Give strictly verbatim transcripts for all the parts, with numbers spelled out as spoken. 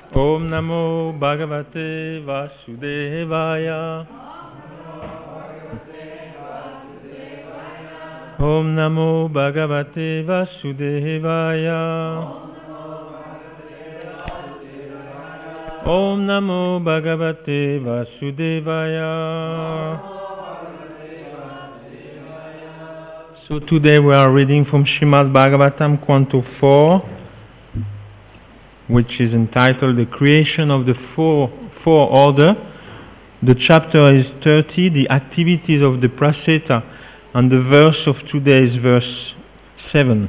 Om Namo Bhagavate Vasudevaya. Om Namo Bhagavate Vasudevaya. Om Namo Bhagavate Vasudevaya. So today we are reading from Srimad Bhagavatam, Canto four, which is entitled The Creation of the Four, four Order. The chapter is thirty, The Activities of the Praseta, and the verse of today is verse seven.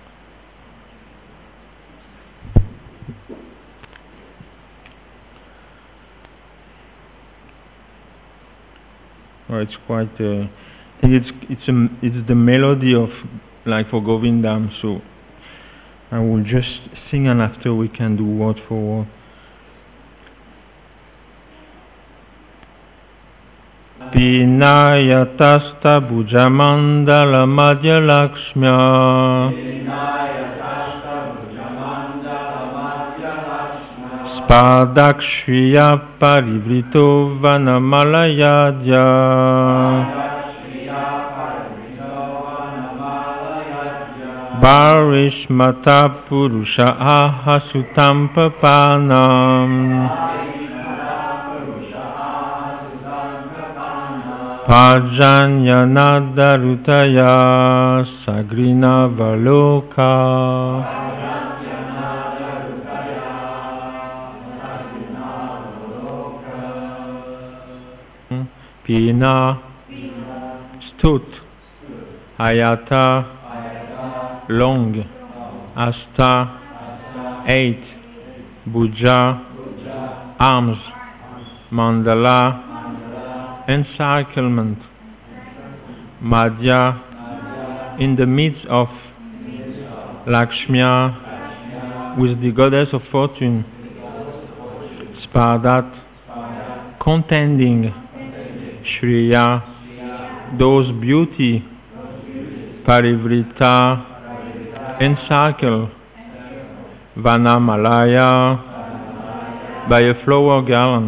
Oh, it's quite, uh, I think it's, it's, a, it's the melody of, like for Govindam, so I will just sing and after we can do word for word. Pinayatasta Bhujamandala Madhya Lakshmya Spadakshriya Parivrito Vanamalayadya Barishmata Purusha Ahasutam Papanam Pajanyana Darutaya Sagrina Valoka Pina Stut Ayata Long, Asta, eight, Bhuja, arms, Mandala, encirclement, Madhya, in the midst of, Lakshmya, with the goddess of fortune, Spardat, contending, Shriya, those beauty, Parivrita, encircle, Vanamalaya, by a flower garland,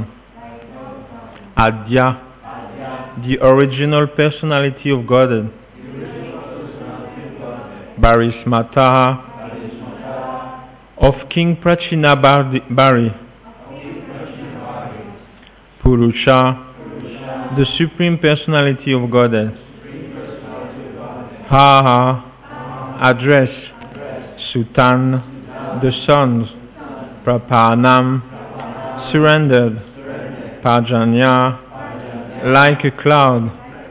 Adya, the original personality of Godhead, Barismata, of King Prachinabhari, Purusha, the supreme personality of Godhead, Haha, address, Sutan, the sons, Prapanam, surrendered, Pajanya, like a cloud,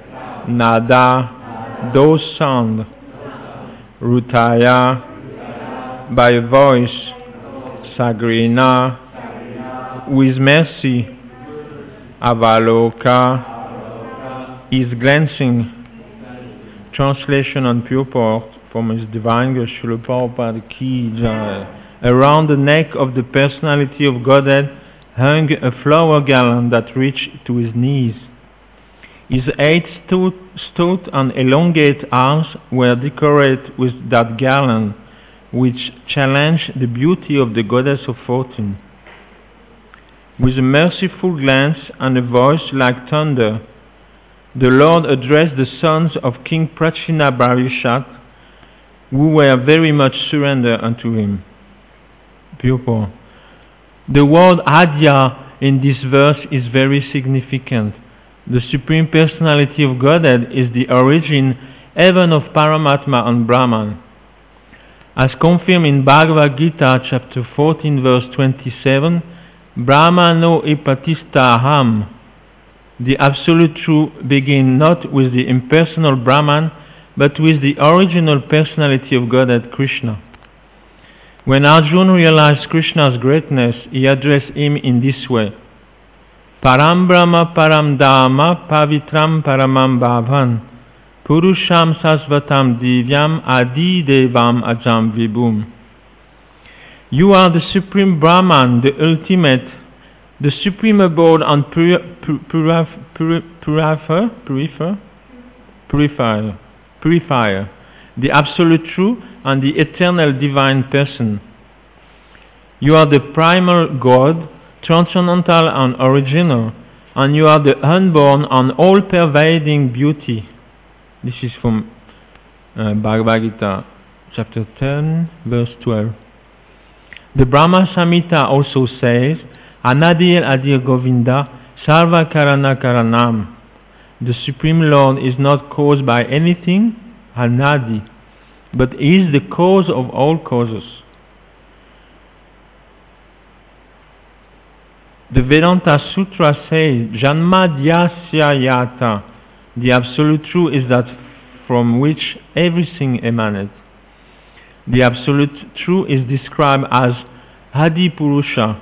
Nada, those sound, Rutaya, by a voice, Sagrina, with mercy, Avaloka, is glancing. Translation on purport from His Divine Grace Srila Prabhupada Ki Jai. Around the neck of the personality of Godhead hung a flower garland that reached to his knees. His eight stout and elongate arms were decorated with that garland, which challenged the beauty of the goddess of fortune. With a merciful glance and a voice like thunder, the Lord addressed the sons of King Prachinabharishat, who were very much surrendered unto him. Purport. The word Adya in this verse is very significant. The Supreme Personality of Godhead is the origin even of Paramatma and Brahman. As confirmed in Bhagavad Gita chapter fourteen verse twenty-seven, Brahmano ipatista aham. The Absolute Truth begins not with the impersonal Brahman, but with the original personality of Godhead, Krishna. When Arjuna realized Krishna's greatness, he addressed him in this way: Param Brahma Param Dhamma Pavitram Paramam Bhavan Purusham Sasvatam Divyam Adi Devam Ajam Vibhum. You are the Supreme Brahman, the ultimate, the supreme abode and pur pur purif pur purifier, purifier, purifier, purifier, the absolute true and the eternal divine person. You are the primal God, transcendental and original, and you are the unborn and all-pervading beauty. This is from uh, Bhagavad Gita, chapter ten, verse twelve. The Brahma Samhita also says, Anadir Adir Govinda Sarva Karana Karanam. The Supreme Lord is not caused by anything, Anadi, but is the cause of all causes. The Vedanta Sutra says, Janmadhyasya Yata. The absolute truth is that from which everything emanates. The absolute truth is described as Adi Purusha.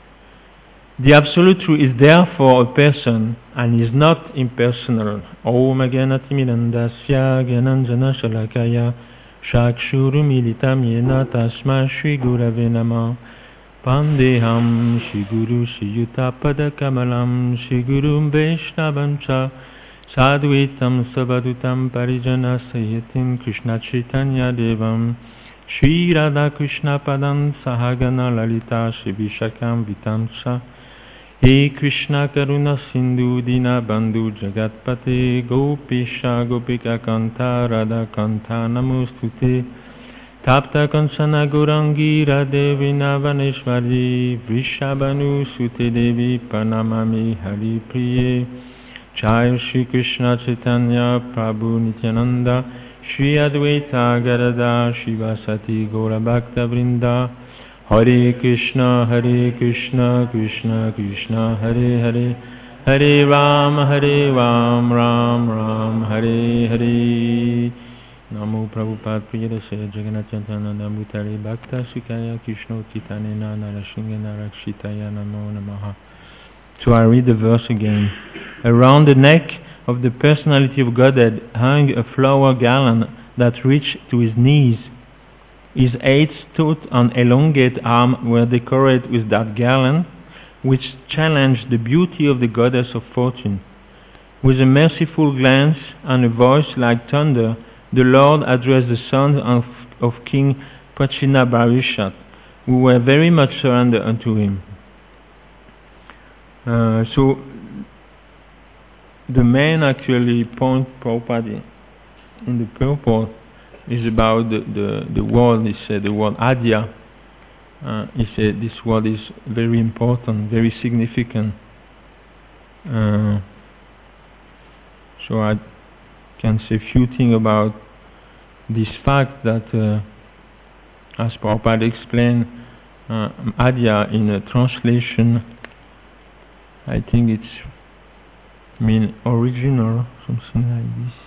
The absolute truth is therefore a person and is not impersonal. Om Ganati Mirandasya Gananjana Shalakaya Shakshuru Militam Yena Tasma Shri Gurave Nama Pandeham Shri Guru Shri Yuta Pada Kamalam Shri Guru Vaishnavancha Sadhuitam Sabadutam Parijana Sayatim Krishna Chaitanya Devam Shri Radha Krishna Padam Sahagana Lalita Shri Vishakam Vitamcha He Krishna Karuna Sindhu Dina Bandhu Jagatpate Gopisha Gopika Kanta Radha Kanta Namostute Tapta Kansana Gaurangi Radhe Vaneshwari Vrishabhanu Sute Devi Panamami Hari Priye Jai Shri Krishna Chaitanya Prabhu Nityananda Shri Advaita Gadadhar Shivasati Gaura Bhakta Vrinda Hare Krishna Hare Krishna Krishna Krishna Hare Hare Hare Ram Hare Ram Ram Ram Hare Hare Namo Prabhupada Priyadase Jagannath Chaitanya Bhutale Bhakta Sukaya Krishna Chitanena Narashingena Rakshitaya Namo Namaha. So I read the verse again. Around the neck of the personality of Godhead hung a flower garland that reached to his knees. His eight stout and elongate arms were decorated with that garland, which challenged the beauty of the goddess of fortune. With a merciful glance and a voice like thunder, the Lord addressed the sons of, of King Prachinabarhishat, who were very much surrendered unto him. Uh, so, the main actually point Prabhupada in the purport is about the, the, the word, he said, the word Adya. Uh, he said this word is very important, very significant. Uh, so I can say a few things about this fact that, uh, as Prabhupada explained, uh, Adya in a translation, I think it's mean original, something like this.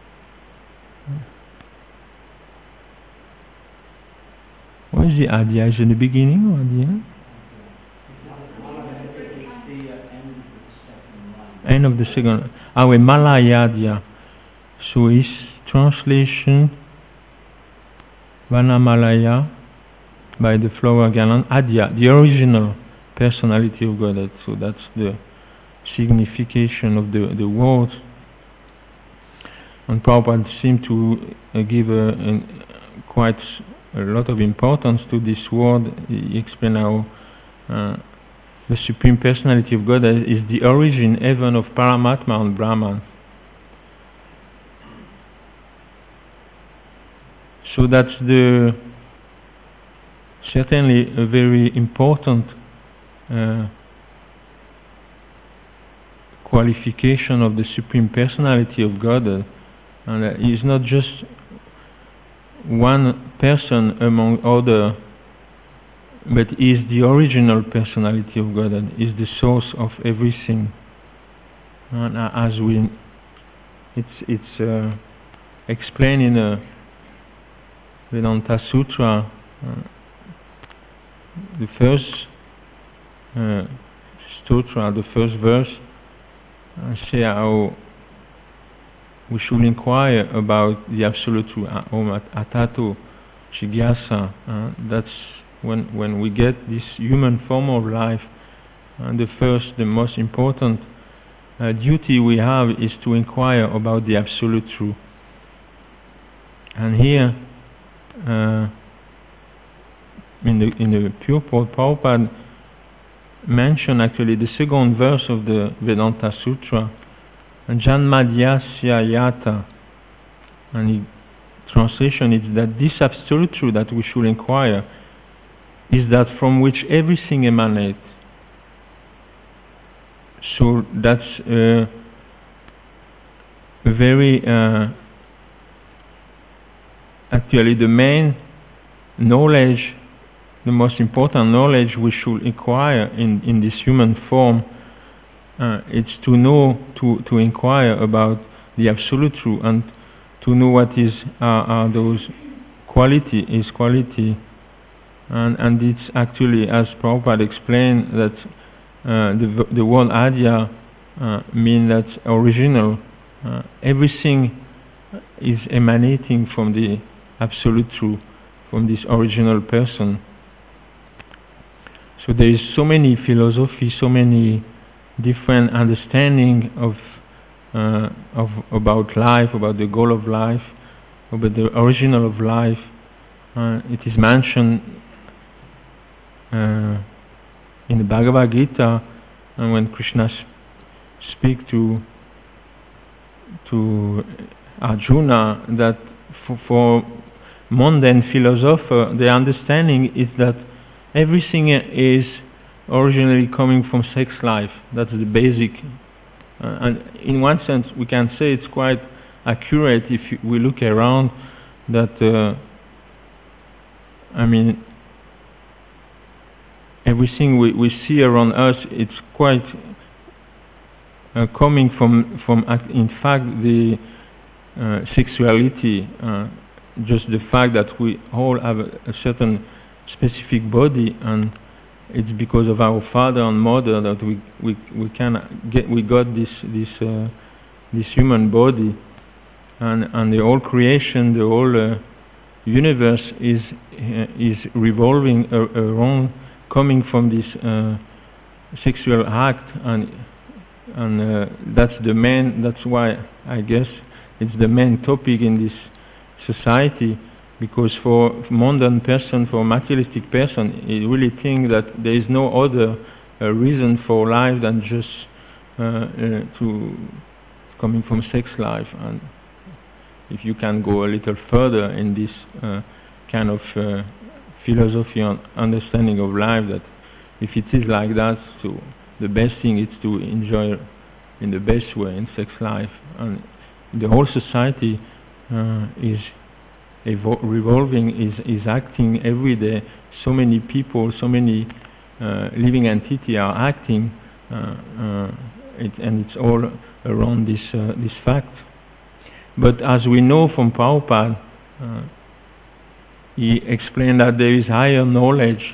What is the Adya? Is it the beginning or the end? End of the second. Ah, oui, Malayadya. So his translation, Vanamalaya, by the flower garland, Adya, the original personality of Godhead. So that's the signification of the, the word. And Prabhupada seemed to uh, give a, a, quite a lot of importance to this word. He explained how uh, the Supreme Personality of God is the origin even of Paramatma and Brahman. So that's the certainly a very important uh, qualification of the Supreme Personality of God, uh, and uh, he is not just one person among other, but is the original personality of God, and is the source of everything. And uh, as we, it's it's uh, explained in a Vedanta Sutra, uh, the first uh, sutra, the first verse, uh, say how we should inquire about the absolute truth, Om Atato Jigyasa. Uh, that's when when we get this human form of life, and uh, the first, the most important uh, duty we have is to inquire about the absolute truth. And here, uh, in the in the purport, Prabhupada mentioned actually the second verse of the Vedanta Sutra, Janmadyasya Yata, and the translation is that this absolute truth that we should inquire is that from which everything emanates. So that's uh, very uh, actually the main knowledge, the most important knowledge we should acquire in, in this human form. Uh, it's to know, to, to inquire about the absolute truth and to know what is uh, are those quality is quality, and and it's actually, as Prabhupada explained, that uh, the the word Adya uh, means that original. Uh, everything is emanating from the absolute truth, from this original person. So there is so many philosophy, so many different understanding of uh, of about life, about the goal of life, about the original of life. Uh, it is mentioned uh, in the Bhagavad Gita, and when Krishna sp speak to to Arjuna, that for, for mundane philosopher, the understanding is that everything is originally coming from sex life. That's the basic. Uh, and in one sense, we can say it's quite accurate if you, we look around. That uh, I mean, everything we, we see around us, it's quite uh, coming from from. In fact, the uh, sexuality, uh, just the fact that we all have a, a certain specific body, and it's because of our father and mother that we we we can get we got this this uh, this human body, and and the whole creation, the whole uh, universe is uh, is revolving uh, around, coming from this uh, sexual act, and and uh, that's the main. That's why I guess it's the main topic in this society. Because for mundane person, for materialistic person, he really think that there is no other uh, reason for life than just uh, uh, to coming from sex life. And if you can go a little further in this uh, kind of uh, philosophy and understanding of life, that if it is like that, so the best thing is to enjoy in the best way in sex life, and the whole society uh, is Evol revolving, is, is acting every day. So many people, so many uh, living entities are acting, uh, uh, it, and it's all around this uh, this fact. But as we know from Prabhupada, uh, he explained that there is higher knowledge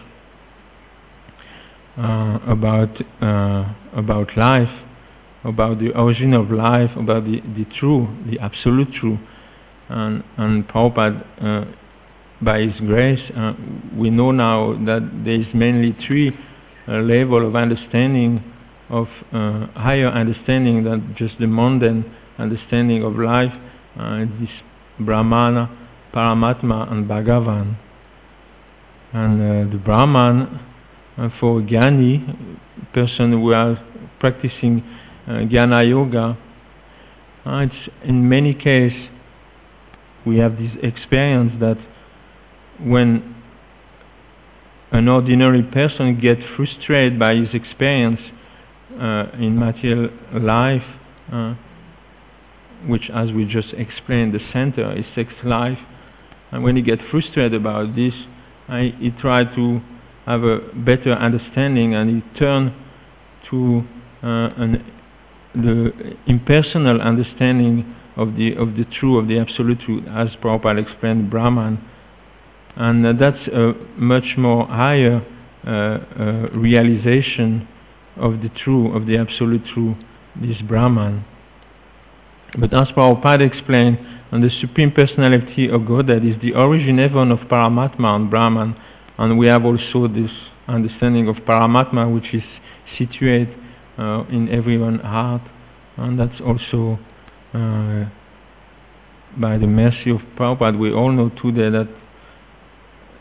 uh, about uh, about life, about the origin of life, about the the true, the absolute truth. And, and Prabhupada, uh, by his grace, uh, we know now that there is mainly three uh, levels of understanding, of uh, higher understanding than just the mundane understanding of life. Uh, this Brahmana, Paramatma, and Bhagavan. And uh, the Brahman, uh, for Jnani, person who are practicing uh, Jnana Yoga, uh, it's in many cases we have this experience that when an ordinary person gets frustrated by his experience uh, in material life, uh, which, as we just explained, the center is sex life, and when he gets frustrated about this, uh, he tries to have a better understanding, and he turns to uh, an, the impersonal understanding of the of the true, of the absolute truth, as Prabhupada explained, Brahman, and uh, that's a much more higher uh, uh, realization of the true, of the absolute true, this Brahman. But as Prabhupada explained, and the Supreme Personality of Godhead is the origin even of Paramatma and Brahman, and we have also this understanding of Paramatma, which is situated uh, in everyone's heart, and that's also Uh, by the mercy of Prabhupada, we all know today that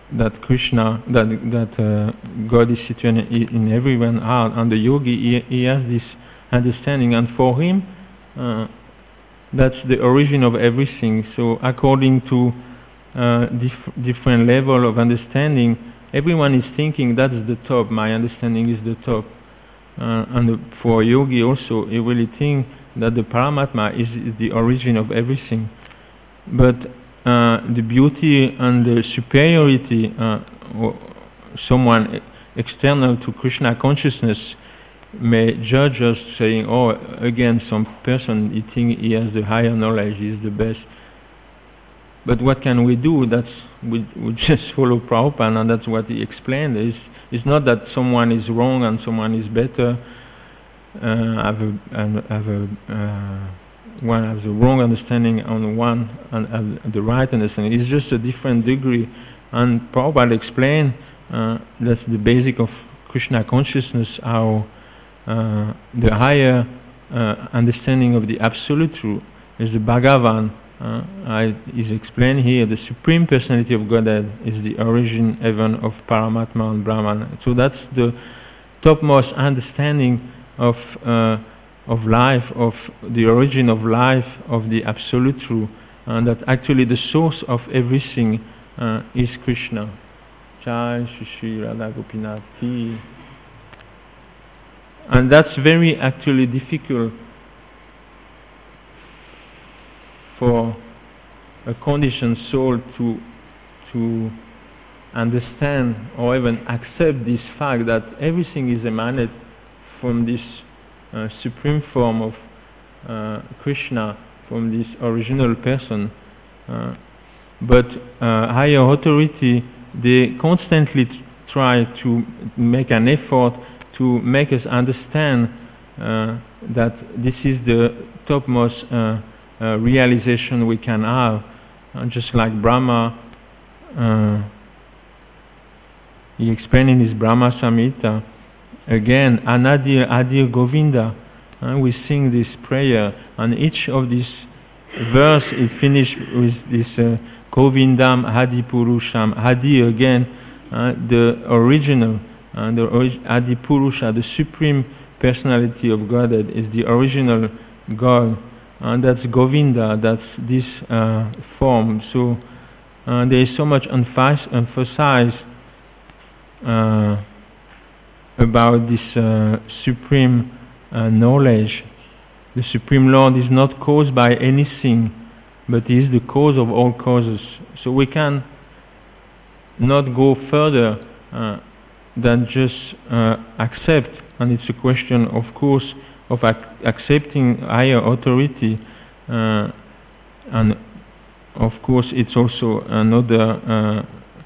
that Krishna, that that uh, God is situated in, in everyone's heart, and the yogi he, he has this understanding, and for him uh, that's the origin of everything. So according to uh, dif- different level of understanding, everyone is thinking that's the top, my understanding is the top. Uh, and the, for a yogi also, he really think that the Paramatma is, is the origin of everything. But uh, the beauty and the superiority, uh, someone external to Krishna consciousness may judge us saying, oh, again, some person, he think he has the higher knowledge, he is the best. But what can we do? That's we, we just follow Prabhupada, and that's what he explained. It's, it's not that someone is wrong and someone is better, uh, have a, have a, uh, one has a wrong understanding on one and have the right understanding. It's just a different degree. And Prabhupada explained uh, that's the basic of Krishna consciousness, how uh, the higher uh, understanding of the Absolute Truth is the Bhagavan. Uh, I, is explained here, the Supreme Personality of Godhead is the origin even of Paramatma and Brahman. So that's the topmost understanding of uh, of life, of the origin of life, of the Absolute Truth, and that actually the source of everything uh, is Krishna. Jai Shri Shri Radha Gopinath Ki. And that's very actually difficult for a conditioned soul to to understand or even accept this fact that everything is emanated from this uh, supreme form of uh, Krishna, from this original person. Uh, but uh, higher authority, they constantly t- try to make an effort to make us understand uh, that this is the topmost uh, Uh, realization we can have, uh, just like Brahma. Uh, he explained in his Brahma Samhita again, Anadir Adir Govinda. Uh, we sing this prayer, and each of these verse is finished with this uh, Govindam Hadi Purusham. Hadi again, uh, the original, uh, the orig- Adi Purusha, the supreme personality of Godhead, is the original God. And that's Govinda, that's this uh, form. So uh, there is so much emphasis uh, about this uh, supreme uh, knowledge. The Supreme Lord is not caused by anything, but He is the cause of all causes. So we can not go further uh, than just uh, accept, and it's a question, of course, of ac accepting higher authority, uh, and of course it's also another uh,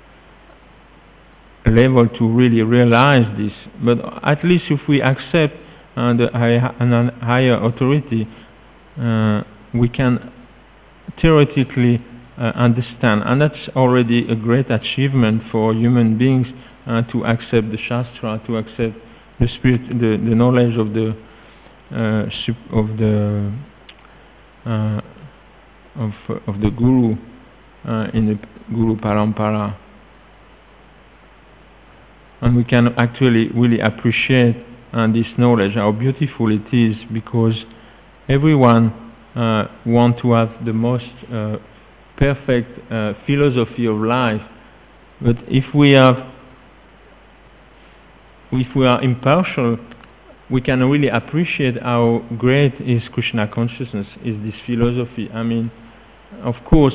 level to really realize this. But at least if we accept uh, the high, an higher authority, uh, we can theoretically uh, understand, and that's already a great achievement for human beings uh, to accept the Shastra, to accept the spirit, the, the knowledge of the Uh, of the uh, of of the Guru uh, in the Guru Parampara, and we can actually really appreciate uh, this knowledge, how beautiful it is, because everyone uh, wants to have the most uh, perfect uh, philosophy of life, but if we have if we are impartial, we can really appreciate how great is Krishna consciousness, is this philosophy. I mean, of course,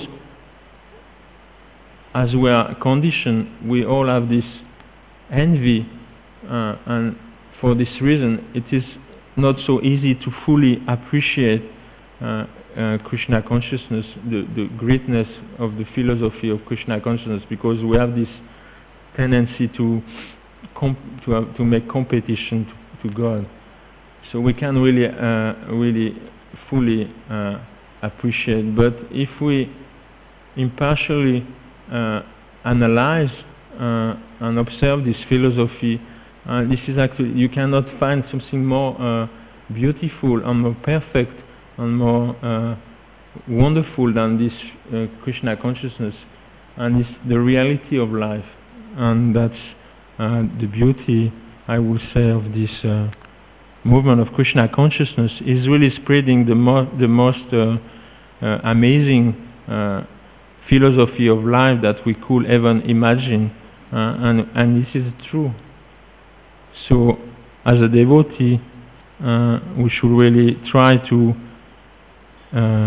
as we are conditioned, we all have this envy, uh, and for this reason, it is not so easy to fully appreciate uh, uh, Krishna consciousness, the, the greatness of the philosophy of Krishna consciousness, because we have this tendency to comp to, have, to make competition to to God. So we can really uh, really fully uh, appreciate. But if we impartially uh, analyze uh, and observe this philosophy, uh, this is actually, you cannot find something more uh, beautiful and more perfect and more uh, wonderful than this uh, Krishna consciousness. and it's the reality of life, and that's uh, the beauty, I would say, of this uh, movement of Krishna consciousness. Is really spreading the, mo the most uh, uh, amazing uh, philosophy of life that we could even imagine, uh, and, and this is true. So as a devotee, uh, we should really try to uh,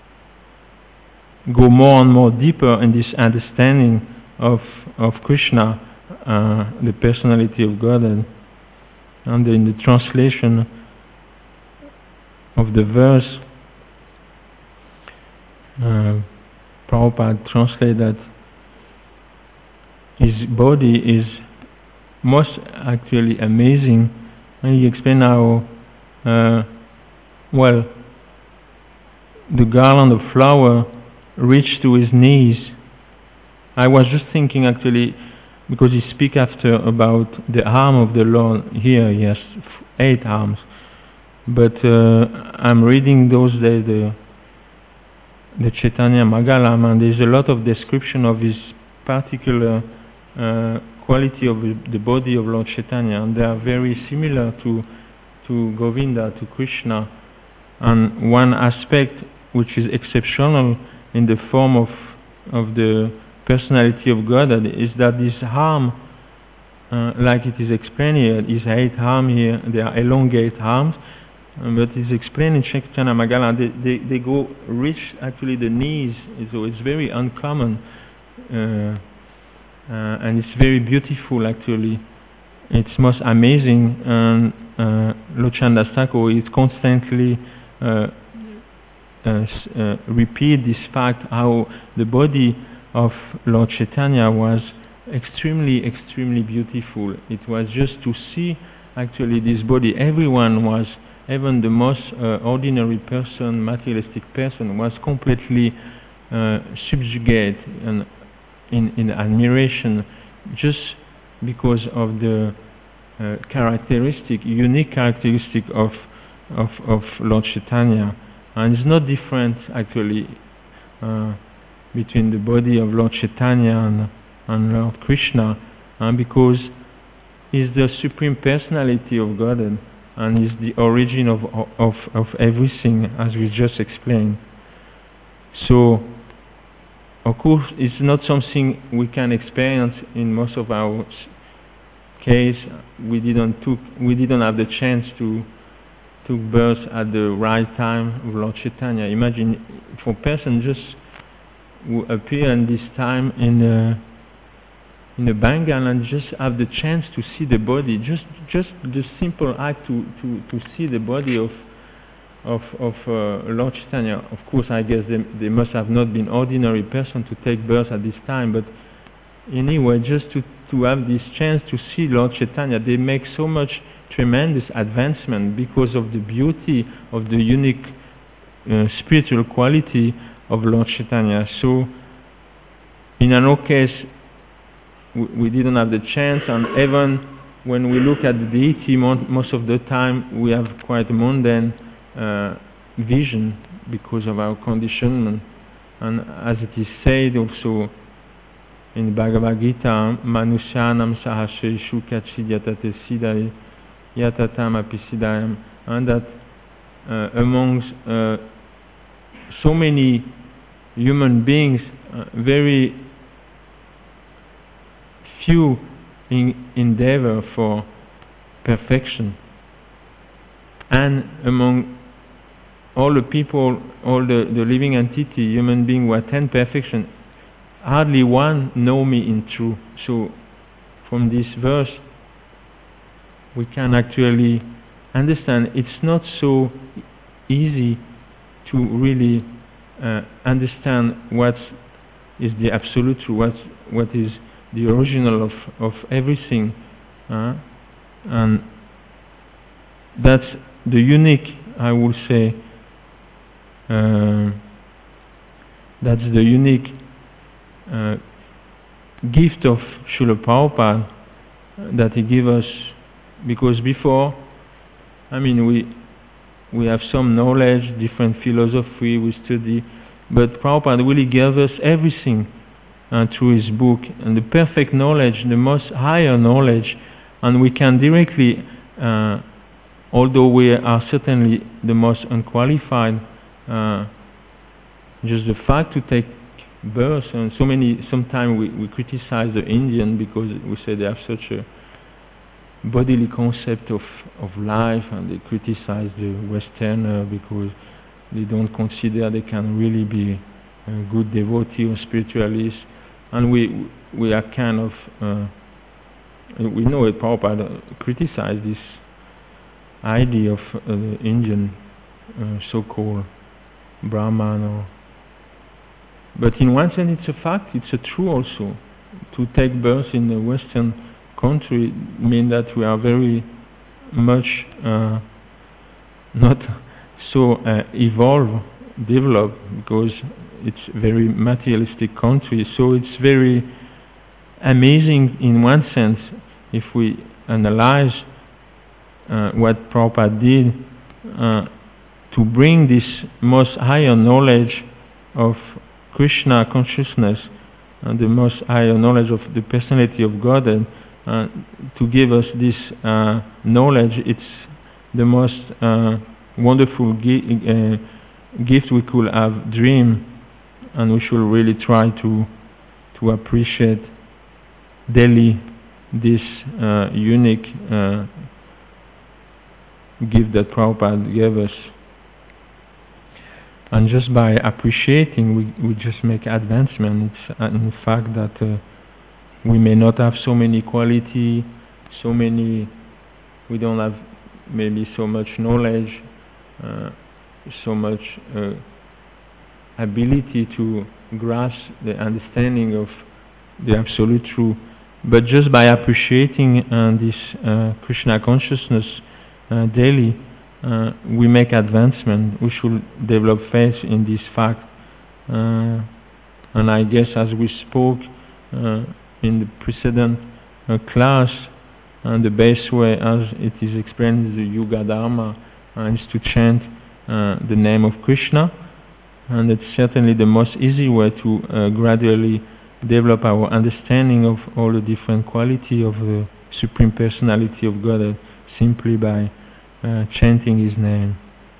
go more and more deeper in this understanding of, of Krishna, uh, the personality of God. And, and in the translation of the verse, uh, Prabhupada translated that his body is most actually amazing, and he explained how uh, well the garland of flower reached to his knees. I was just thinking actually, because he speak after about the arm of the Lord. Here he has eight arms, but uh, I'm reading those days the the Chaitanya Magalam, and there's a lot of description of his particular uh, quality of the body of Lord Chaitanya, and they are very similar to to Govinda, to Krishna. And one aspect which is exceptional in the form of of the personality of God is that this arm, uh, like it is explained here, these eight arms here, they are elongate arms, um, but it's explained in Chaitanya Magalam, they, they, they go reach actually the knees, so it's very uncommon. Uh, Uh, and it's very beautiful actually. It's most amazing, and uh, Lord Chandas Thakur is constantly uh, uh, uh, repeat this fact, how the body of Lord Chaitanya was extremely, extremely beautiful. It was just to see actually this body. Everyone was, even the most uh, ordinary person, materialistic person, was completely uh, subjugated and In, in admiration, just because of the uh, characteristic, unique characteristic of, of of Lord Chaitanya, and it's not different actually uh, between the body of Lord Chaitanya and, and Lord Krishna, uh, because he's the supreme personality of God, and, and he's the origin of, of of everything, as we just explained. So, of course, it's not something we can experience in most of our case. We didn't took, we didn't have the chance to took birth at the right time of Lord Chaitanya. Imagine for a person just who appear in this time in the in the Bengal and just have the chance to see the body, just just the simple act to to to see the body of. of, of uh, Lord Chaitanya. Of course, I guess they, they must have not been ordinary person to take birth at this time, but anyway, just to, to have this chance to see Lord Chaitanya, they make so much tremendous advancement because of the beauty of the unique uh, spiritual quality of Lord Chaitanya. So, in our case, we, we didn't have the chance, and even when we look at the deity, most of the time we have quite mundane Uh, vision because of our conditionment, and as it is said also in Bhagavad Gita, Manusyanam sahasreshu kachid yatate sidai yatatam apisidayam, and that uh, amongst uh, so many human beings, uh, very few in endeavor for perfection, and among all the people, all the, the living entity, human being who attain perfection, hardly one know me in truth. So from this verse we can actually understand it's not so easy to really uh, understand what is the absolute truth, what, what is the original of, of everything, uh, and that's the unique, I would say, Uh, that's the unique uh, gift of Srila Prabhupada that he gave us, because before, I mean, we we have some knowledge, different philosophy, we study, but Prabhupada really gave us everything, uh, through his book, and the perfect knowledge, the most higher knowledge, and we can directly, uh, although we are certainly the most unqualified, uh, just the fact to take birth, and so many, sometimes we, we criticize the Indian because we say they have such a bodily concept of, of life, and they criticize the Westerner because they don't consider they can really be a good devotee or spiritualist, and we we are kind of uh, we know it. Prabhupada criticize this idea of uh, the Indian uh, so-called Brahman, or, but in one sense it's a fact, it's a true also. To take birth in the Western country means that we are very much uh, not so uh, evolved, developed, because it's very materialistic country. So it's very amazing in one sense if we analyze uh, what Prabhupada did uh, to bring this most higher knowledge of Krishna consciousness and the most higher knowledge of the personality of God, and uh, to give us this uh, knowledge. It's the most uh, wonderful gi- uh, gift we could have dreamed, and we should really try to to appreciate daily this uh, unique uh, gift that Prabhupada gave us. And just by appreciating, we, we just make advancement. It's uh, in fact that uh, we may not have so many quality, so many, we don't have maybe so much knowledge, uh, so much uh, ability to grasp the understanding of the Absolute Truth. But just by appreciating uh, this uh, Krishna consciousness uh, daily, uh, we make advancement. We should develop faith in this fact. Uh, and I guess as we spoke uh, in the precedent uh, class, uh, the best way as it is explained in the Yuga Dharma uh, is to chant uh, the name of Krishna. And it's certainly the most easy way to uh, gradually develop our understanding of all the different quality of the Supreme Personality of God, simply by uh, chanting His name.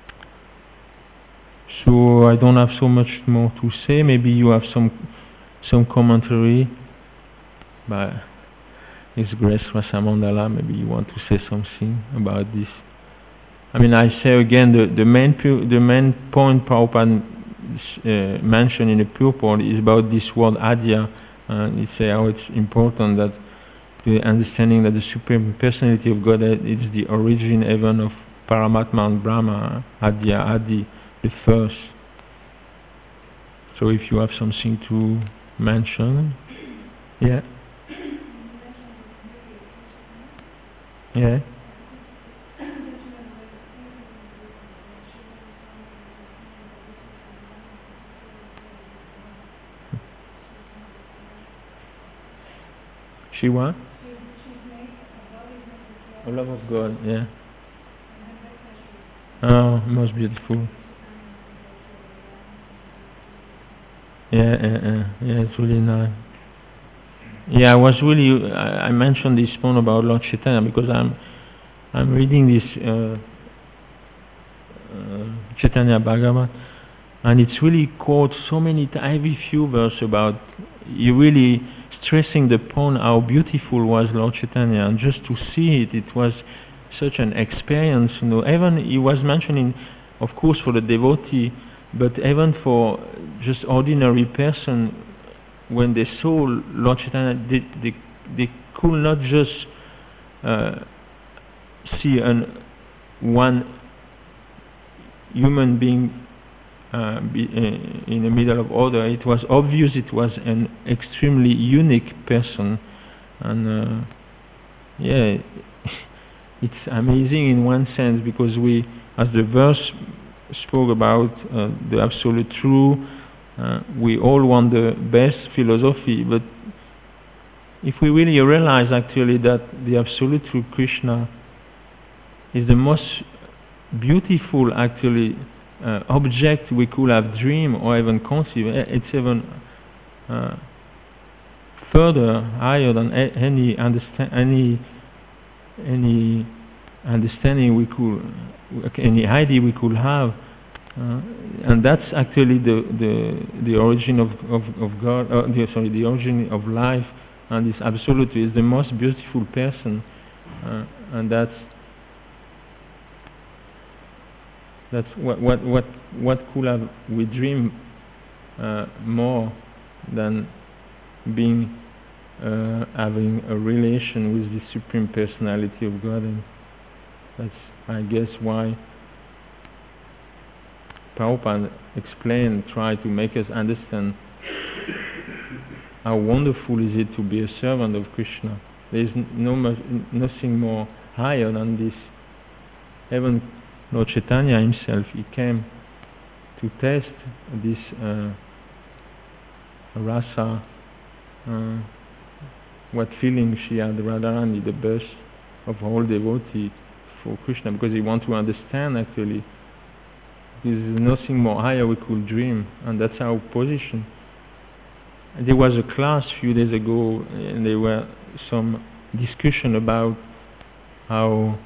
So I don't have so much more to say. Maybe you have some some commentary by His Grace Rasamandala. Maybe you want to say something about this. I mean, I say again, the the main pu- the main point Prabhupada uh, mentioned in the purport is about this word Adya, and he say how it's important that the understanding that the Supreme Personality of God is the origin even of Paramatma and Brahma, Adya, Adi, the first. So if you have something to mention, yeah, yeah. She what? A love of God, yeah. Oh, most beautiful. Yeah, yeah, yeah, yeah, it's really nice. Yeah, I was really, I, I mentioned this point about Lord Chaitanya because I'm I'm reading this uh, uh, Chaitanya Bhagavat, and it's really quote so many times, every few verses about, you really stressing the point how beautiful was Lord Chaitanya, and just to see it, it was such an experience, you know. Even he was mentioning, of course, for the devotee, but even for just ordinary person, when they saw Lord Chaitanya, they they, they could not just uh, see an one human being uh, be, uh, in the middle of order. It was obvious it was an extremely unique person, and uh, yeah, it's amazing in one sense because we, as the verse spoke about uh, the Absolute Truth, uh, we all want the best philosophy, but if we really realize actually that the Absolute Truth, Krishna, is the most beautiful actually uh, object we could have dreamed or even conceived, it's even uh, further, higher than a- any understand any any understanding we could, any idea we could have, uh, and that's actually the the the origin of of, of God. Uh, the, sorry, the origin of life, and this absolute is the most beautiful person, uh, and that's that's what what what what could have we dream uh, more than being uh, having a relation with the Supreme Personality of God. And that's, I guess, why Prabhupada explained, try to make us understand how wonderful is it to be a servant of Krishna. There is no much, nothing more higher than this. Even Lord Chaitanya himself, he came to test this uh, rasa, uh, what feeling she had, Radharani, the best of all devotee for Krishna, because he want to understand actually. There is nothing more higher we could dream, and that's our position. There was a class a few days ago, and there were some discussion about how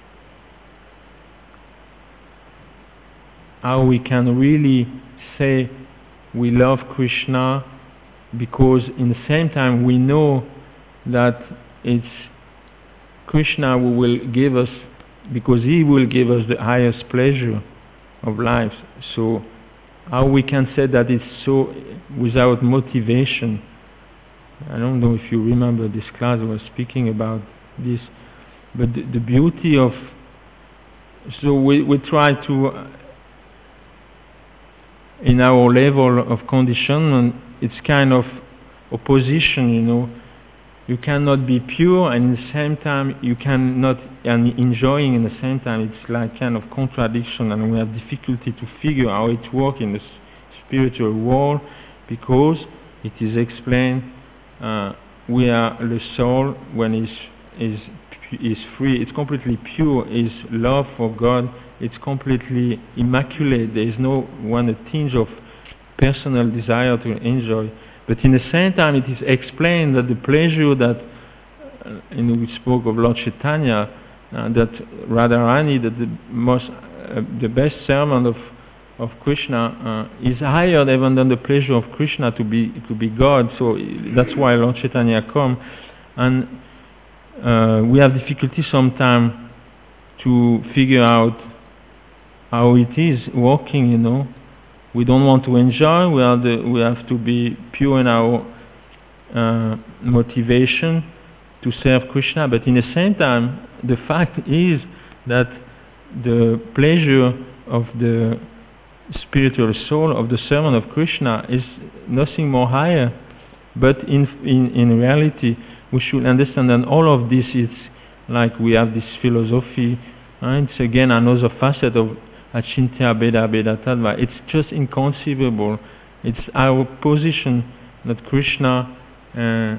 how we can really say we love Krishna, because in the same time we know that it's Krishna who will give us, because he will give us the highest pleasure of life. So how we can say that it's so without motivation? I don't know if you remember this class, I was speaking about this, but the, the beauty of, so we, we try to, in our level of conditionment, it's kind of opposition, you know. You cannot be pure and at the same time you cannot, and enjoying in the same time. It's like kind of contradiction, and we have difficulty to figure how it works in the spiritual world, because it is explained uh, we are the soul when is is is free. It's completely pure. Is love for God. It's completely immaculate. There is no one a tinge of personal desire to enjoy. But in the same time, it is explained that the pleasure that, uh, and we spoke of Lord Chaitanya, uh, that Radharani, that the most, uh, the best servant of of Krishna uh, is higher even than the pleasure of Krishna to be to be God. So that's why Lord Chaitanya come, and uh, we have difficulty sometimes to figure out how it is working, you know. We don't want to enjoy. We are the, we have to be pure in our uh, motivation to serve Krishna. But in the same time, the fact is that the pleasure of the spiritual soul of the servant of Krishna is nothing more higher. But in in in reality, we should understand that all of this is like we have this philosophy. And it's again another facet of Achintya Bheda Bheda Tattva. It's just inconceivable. It's our position that Krishna, uh,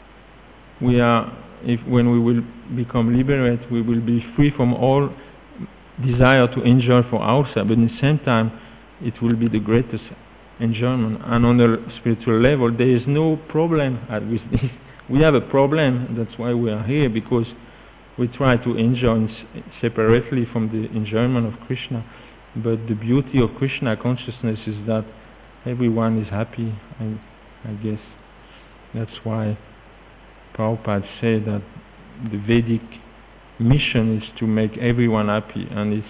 we are, if when we will become liberated, we will be free from all desire to enjoy for ourselves. But at the same time, it will be the greatest enjoyment. And on the spiritual level, there is no problem with this. We have a problem. That's why we are here, because we try to enjoy separately from the enjoyment of Krishna. But the beauty of Krishna consciousness is that everyone is happy. I, I guess that's why Prabhupada said that the Vedic mission is to make everyone happy, and it's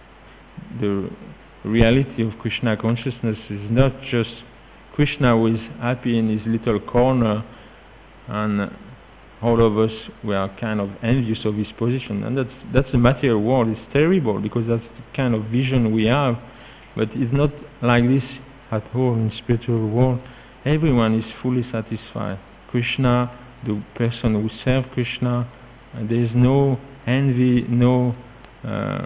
the reality of Krishna consciousness is not just Krishna who is happy in his little corner, and all of us, we are kind of envious of his position, and that's that's the material world. It's terrible, because that's the kind of vision we have, but it's not like this at all in spiritual world. Everyone is fully satisfied. Krishna, the person who serves Krishna, and there is no envy, no uh,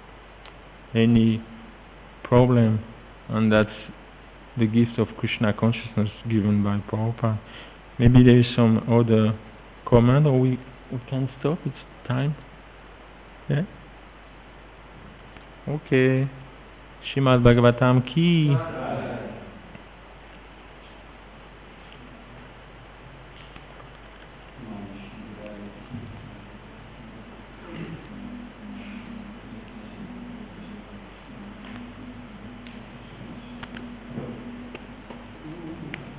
any problem, and that's the gift of Krishna consciousness given by Prabhupada. Maybe there is some other comment, or we, we can stop. It's time. Yeah. Okay. Srimad Bhagavatam ki